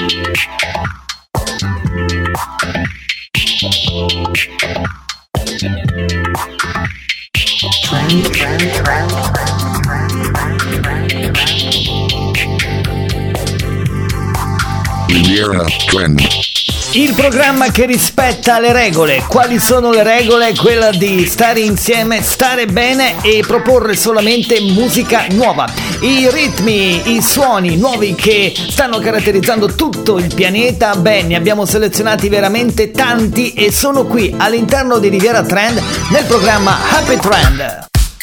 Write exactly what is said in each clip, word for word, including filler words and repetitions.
Riviera Trend. Il programma che rispetta le regole. Quali sono le regole? Quella di stare insieme, stare bene e proporre solamente musica nuova. I ritmi, i suoni nuovi che stanno caratterizzando tutto il pianeta, beh, ne abbiamo selezionati veramente tanti e sono qui all'interno di Riviera Trend nel programma Happy Trend.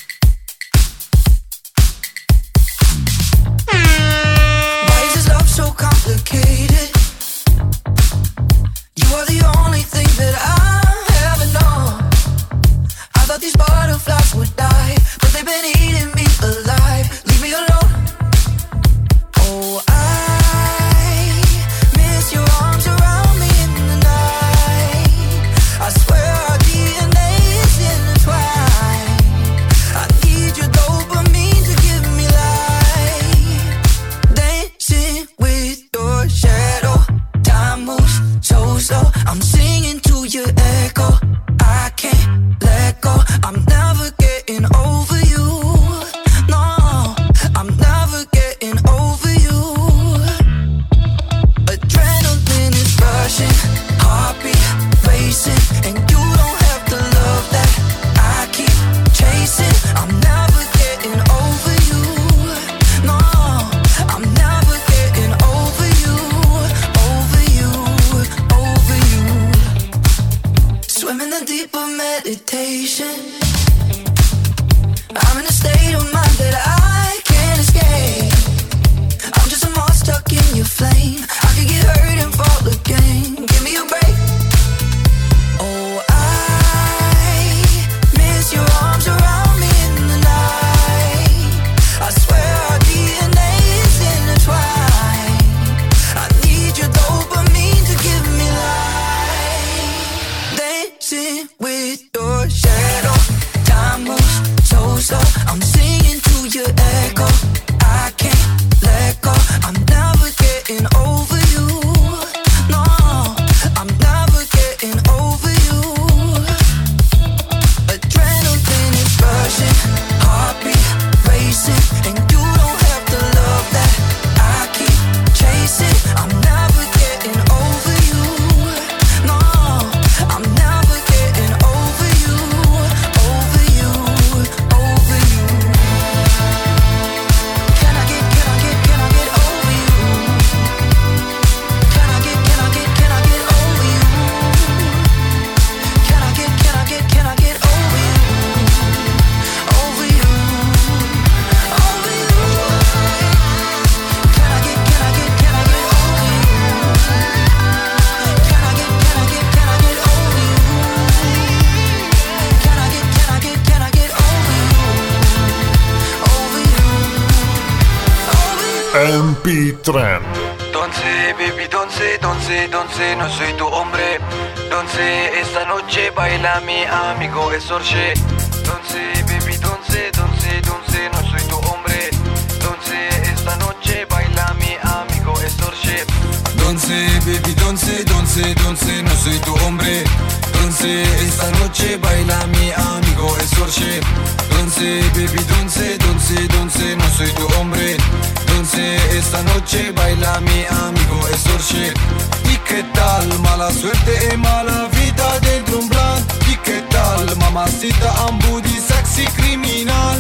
M P Trend. Entonces, baby, entonces, entonces, entonces, no soy tu hombre. Entonces, esta noche baila mi amigo el Sorche. Entonces, baby, entonces, entonces, entonces, no soy tu hombre. Entonces, esta noche baila mi amigo el Sorche. Entonces, baby, entonces, entonces, entonces, no soy tu hombre. Entonces, esta noche baila mi amigo el Sorche. Entonces, baby, entonces, entonces, entonces, no soy tu hombre. Entonces esta noche baila mi amigo el Sorche. ¿Y qué tal? Mala suerte y mala vida dentro un plan. ¿Y qué tal? Mamacita, I'm booty sexy criminal.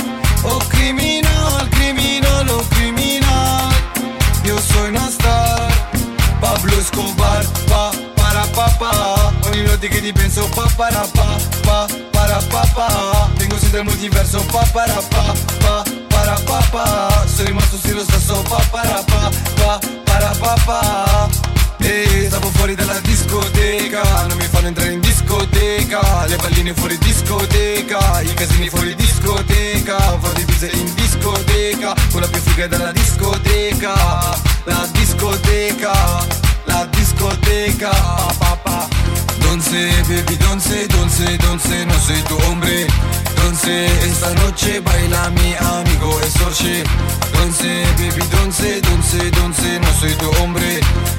Oh criminal, criminal, oh criminal. Yo soy una star, Pablo Escobar, pa, para, pa, pa. Ogni notte che ti penso, pa, para, pa, pa, para, pa, pa. Tengo sempre il multiverso, pa, para, pa, pa, para, pa, pa. Sono rimasto sì lo stesso, pa, para, pa, pa, para, pa, pa. E stavo fuori dalla discoteca, non mi fanno entrare in discoteca. Le palline fuori discoteca, i casini fuori discoteca. Fuori pizza in discoteca, quella più figa della discoteca. La discoteca, la discoteca, pa, pa, pa. Entonces, baby, entonces, entonces, entonces, no soy tu hombre. Entonces, esta noche baila mi amigo el Sorche. Entonces, baby, entonces, entonces, entonces, no soy tu hombre.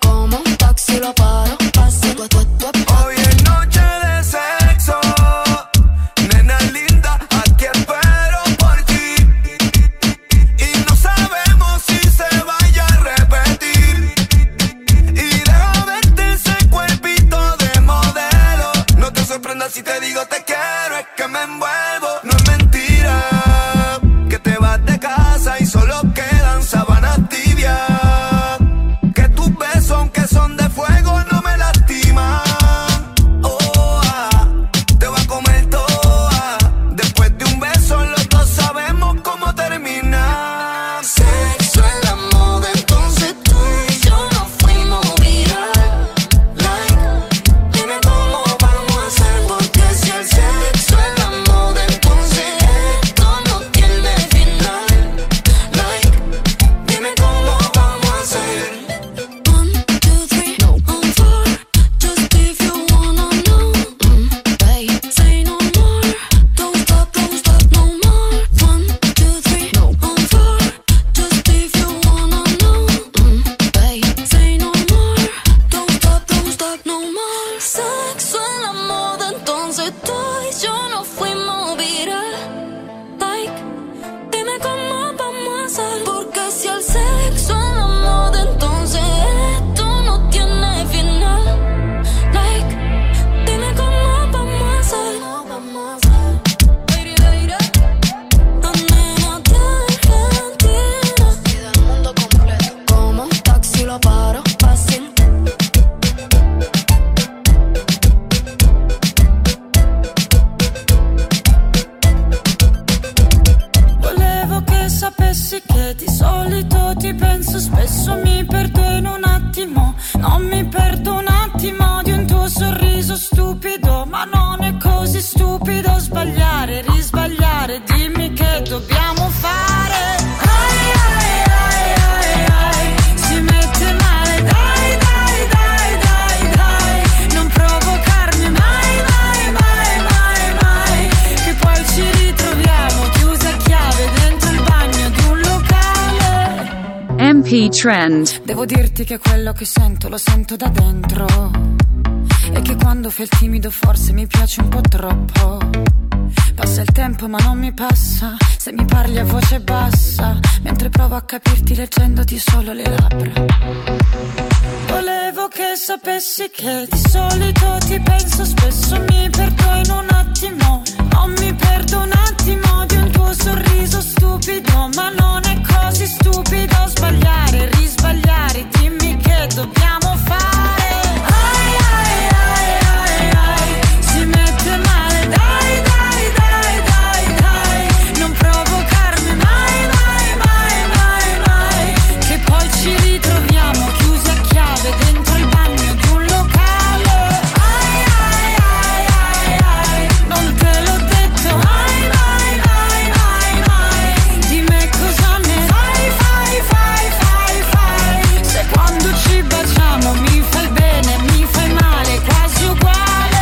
P Trend. Devo dirti che quello che sento lo sento da dentro, e che quando fai il timido forse mi piace un po' troppo. Passa il tempo ma non mi passa se mi parli a voce bassa, mentre provo a capirti leggendoti solo le labbra. Volevo che sapessi che di solito ti penso spesso, mi perdo in un attimo, non mi perdo un attimo di un tuo sorriso stupido, ma non è così stupido sbagliare, risbagliare, dimmi che dobbiamo fare. Ai ai ai ai ai, si mette male, dai dai dai dai dai, non provocarmi mai mai mai mai mai, che poi ci ritroviamo chiusi a chiave dentro il bagno di un locale. Ai ai ai ai ai, non te l'ho detto mai mai mai mai mai, di me cosa ne fai fai fai fai fai, se quando ci baciamo mi fai bene, mi fai male, quasi uguale.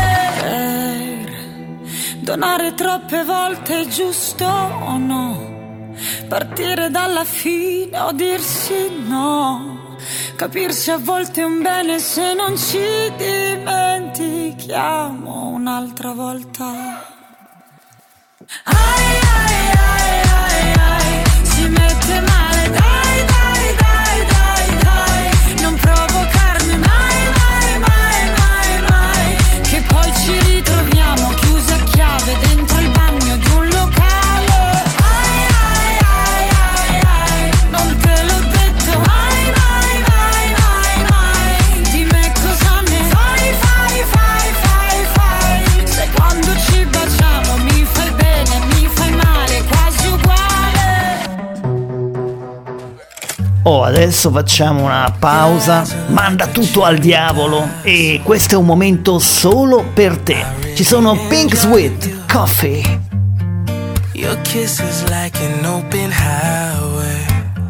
Per donare troppe volte è giusto o no? Partire dalla fine o dirsi no? Capirsi a volte è un bene se non ci dimentichiamo un'altra volta. Ai ai ai ai ai, si mette male, dai dai dai dai dai, non provocarmi mai mai mai mai mai, che poi ci ritroviamo chiusi a chiave dentro il bagno di un locale. Ai ai ai ai ai, non te l'ho detto mai mai mai mai mai, di me cosa ne fai fai fai fai fai, se quando ci baciamo mi fai bene, mi fai male, quasi uguale. Oh, adesso facciamo una pausa, manda tutto al diavolo, e questo è un momento solo per te. Ci sono Pink Sweat, Coffee. Your kiss is like an open highway,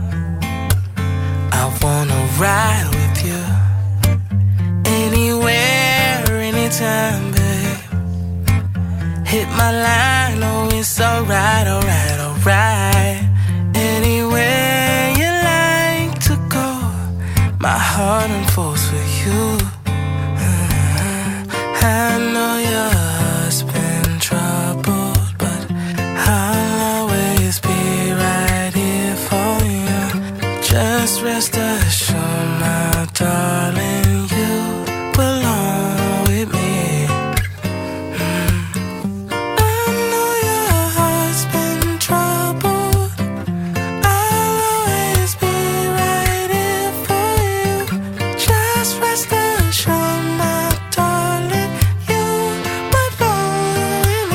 I wanna ride with you, anywhere, anytime, babe. Hit my line, oh it's alright, alright, alright. Anywhere you like to go, my heart unfolds for you. I know your husband troubled, but I'll always be right here for you. Just rest assured, my darling, you belong with me. Mm. I know your husband troubled, I'll always be right here for you. Just rest assured, my darling, you belong with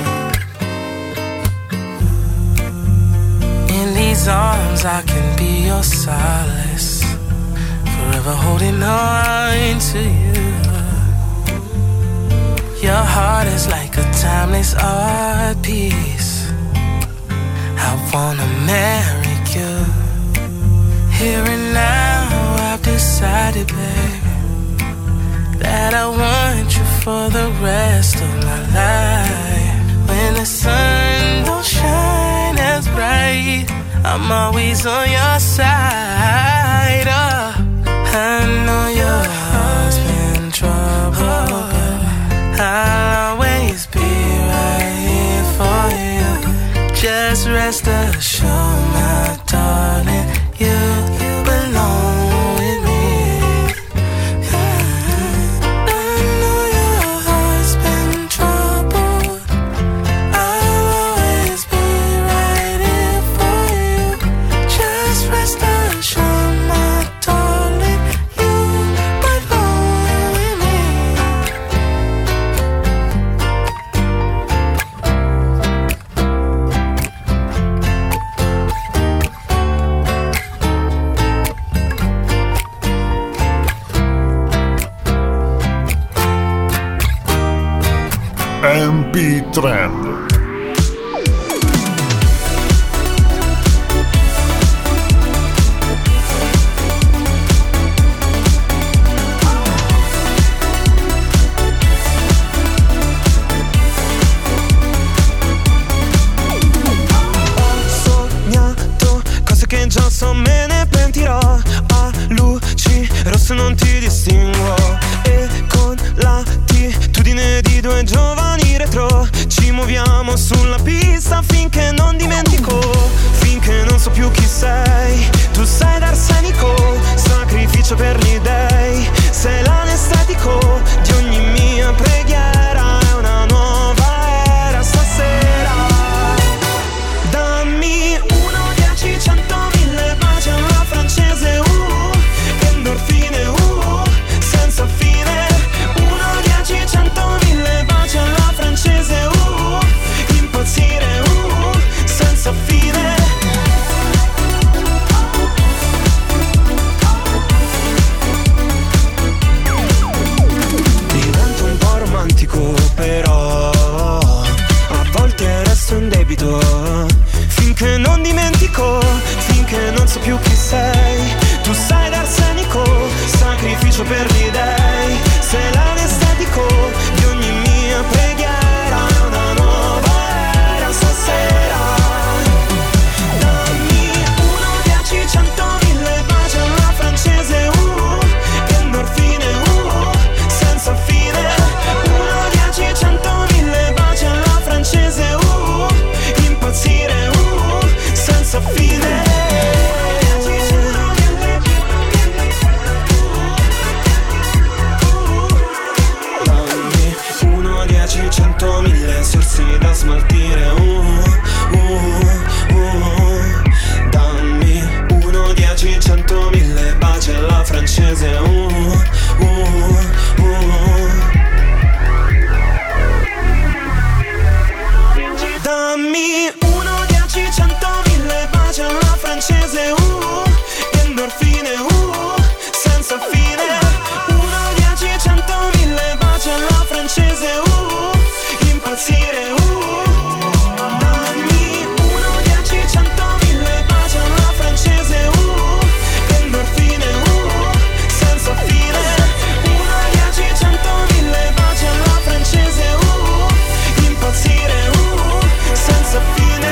me. In these arms I can be your solace, forever holding on to you. Your heart is like a timeless art piece, I wanna marry you. Here and now I've decided, baby, that I want you for the rest of my life. When the sun don't shine as bright, I'm always on your side. Oh, I know your heart's been troubled, but I'll always be right here for you. Just rest assured, my darling, you belong with me. I know your heart's been troubled, I'll always be right here for you. Just rest assured, my darling, you belong with me. M P Trend. Ho sognato cose che già so, me ne pentirò. forse non ti distingo. E con l'attitudine di due giovani retro ci muoviamo sulla pista finché non dimentico, finché non so più chi sei. Tu sei d'arsenico, sacrificio per gli dei, sei l'anestetico di ogni mia preghiera. È una nuova era stasera. Dammi uno, dieci, cento, mille baci alla francese, uh, endorfine, uh, senza fine. Uno, dieci, cento, mille baci alla francese, uh, impazzire, uh, senza fine. Divento un po' romantico, però a volte resto in debito, finché non dimentico, finché non so più chi sei. Tu sei d'arsenico, sacrificio per gli dei, sei l'anestetico di ogni mia preghiera. È una nuova era stasera. Dammi uno, dieci, cento, mille baci alla francese, uh, endorfine, uh, senza fine. Uno, dieci, cento, mille baci alla francese, uh, impazzire, uh, senza fine. Dammi uno, dieci, cento, mille sorsi da smaltire, uh, uh, uh. Dammi uno, dieci, cento, mille baci alla francese, uh, uh, uh. Dammi uno, dieci, cento, mille baci alla francese, uh, endorfine, uh, senza fine. Uno, dieci, cento, mille baci alla francese, uh, impazzire, uh. Dammi uno, dieci, cento, mille baci alla francese, uh, endorfine, uh, senza fine. Uno, dieci, cento, mille baci alla francese, uh, impazzire, uh, senza fine,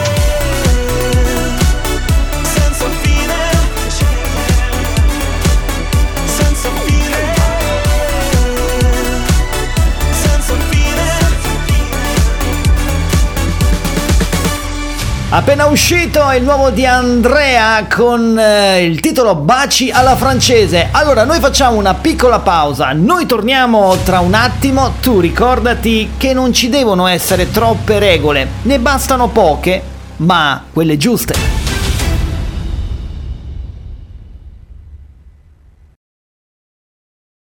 senza fine, senza fine, senza fine. Appena uscito è il nuovo di Andrea con eh, il titolo Baci alla francese. Allora noi facciamo una piccola pausa, noi torniamo tra un attimo. Tu ricordati che non ci devono essere troppe regole, ne bastano poche, ma quelle giuste.